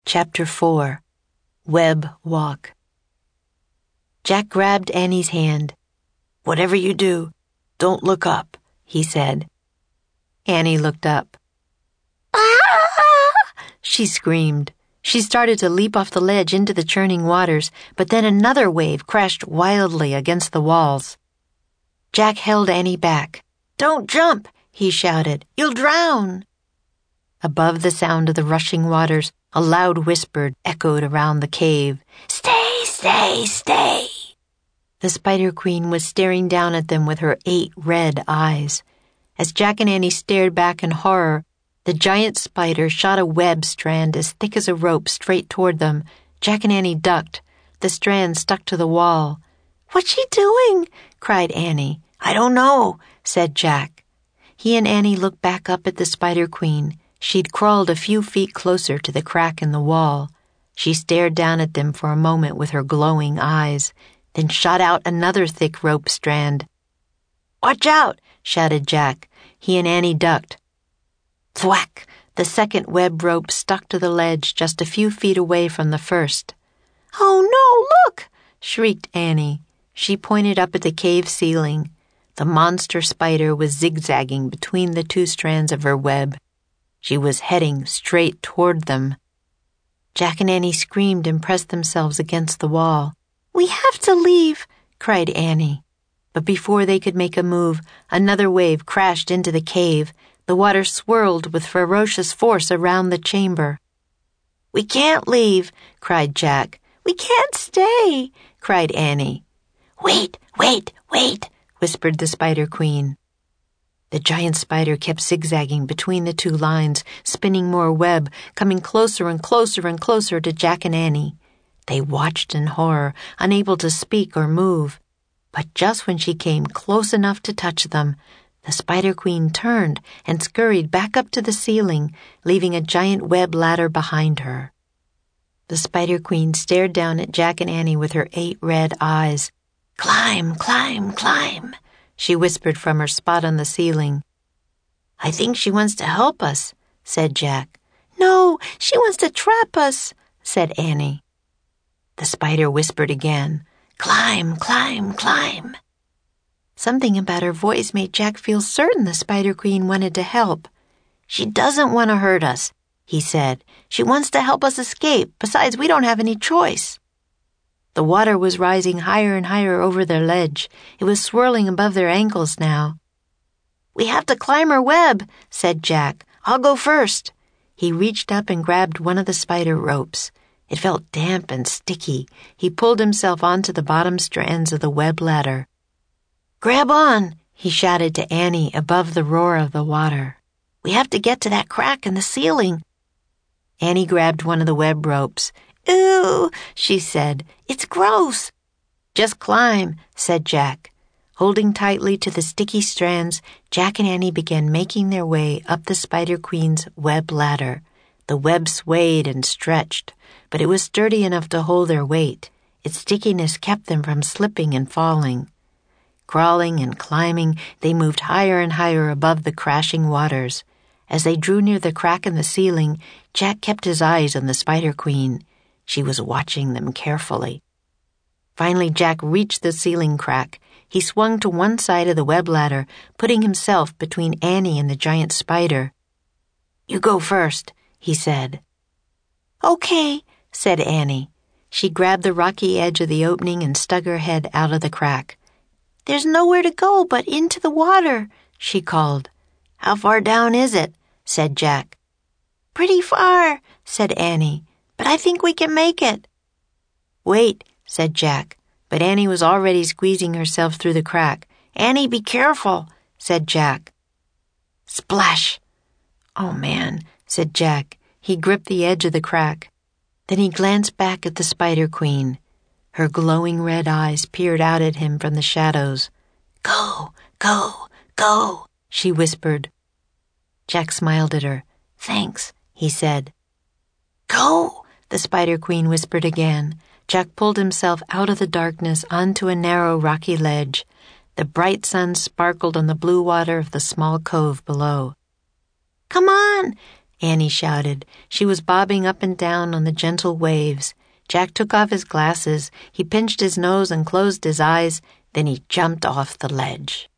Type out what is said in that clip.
Chapter 4 Web Walk. Jack grabbed Annie's hand. "Whatever you do, don't look up," he said. Annie looked up. "Ah!" she screamed. She started to leap off the ledge into the churning waters, but then another wave crashed wildly against the walls. Jack held Annie back. "Don't jump," he shouted. "You'll drown." Above the sound of the rushing waters, a loud whisper echoed around the cave. "Stay, stay, stay." The Spider Queen was staring down at them with her 8 red eyes. As Jack and Annie stared back in horror, the giant spider shot a web strand as thick as a rope straight toward them. Jack and Annie ducked. The strand stuck to the wall. "What's she doing?" cried Annie. "I don't know," said Jack. He and Annie looked back up at the Spider Queen. She'd crawled a few feet closer to the crack in the wall. She stared down at them for a moment with her glowing eyes, then shot out another thick rope strand. "Watch out!" shouted Jack. He and Annie ducked. Thwack! The second web rope stuck to the ledge just a few feet away from the first. "Oh no, look!" shrieked Annie. She pointed up at the cave ceiling. The monster spider was zigzagging between the 2 strands of her web. She was heading straight toward them. Jack and Annie screamed and pressed themselves against the wall. "We have to leave," cried Annie. But before they could make a move, another wave crashed into the cave. The water swirled with ferocious force around the chamber. "We can't leave," cried Jack. "We can't stay," cried Annie. "Wait, wait, wait," whispered the Spider Queen. The giant spider kept zigzagging between the 2 lines, spinning more web, coming closer and closer and closer to Jack and Annie. They watched in horror, unable to speak or move. But just when she came close enough to touch them, the Spider Queen turned and scurried back up to the ceiling, leaving a giant web ladder behind her. The Spider Queen stared down at Jack and Annie with her 8 red eyes. "Climb, climb, climb," she whispered from her spot on the ceiling. "I think she wants to help us," said Jack. "No, she wants to trap us," said Annie. The spider whispered again. "Climb, climb, climb." Something about her voice made Jack feel certain the Spider Queen wanted to help. "She doesn't want to hurt us," he said. "She wants to help us escape. Besides, we don't have any choice." The water was rising higher and higher over their ledge. It was swirling above their ankles now. "We have to climb her web," said Jack. "I'll go first." He reached up and grabbed one of the spider ropes. It felt damp and sticky. He pulled himself onto the bottom strands of the web ladder. "Grab on," he shouted to Annie above the roar of the water. "We have to get to that crack in the ceiling." Annie grabbed one of the web ropes. "Ew," she said. "It's gross." "Just climb," said Jack. Holding tightly to the sticky strands, Jack and Annie began making their way up the Spider Queen's web ladder. The web swayed and stretched, but it was sturdy enough to hold their weight. Its stickiness kept them from slipping and falling. Crawling and climbing, they moved higher and higher above the crashing waters. As they drew near the crack in the ceiling, Jack kept his eyes on the Spider Queen. She was watching them carefully. Finally, Jack reached the ceiling crack. He swung to one side of the web ladder, putting himself between Annie and the giant spider. "You go first," he said. "Okay," said Annie. She grabbed the rocky edge of the opening and stuck her head out of the crack. "There's nowhere to go but into the water," she called. "How far down is it?" said Jack. "Pretty far," said Annie, "but I think we can make it." "Wait," said Jack, but Annie was already squeezing herself through the crack. "Annie, be careful," said Jack. Splash! "Oh, man," said Jack. He gripped the edge of the crack. Then he glanced back at the Spider Queen. Her glowing red eyes peered out at him from the shadows. "Go, go, go," she whispered. Jack smiled at her. "Thanks," he said. "Go," the Spider Queen whispered again. Jack pulled himself out of the darkness onto a narrow rocky ledge. The bright sun sparkled on the blue water of the small cove below. "Come on," Annie shouted. She was bobbing up and down on the gentle waves. Jack took off his glasses. He pinched his nose and closed his eyes. Then he jumped off the ledge.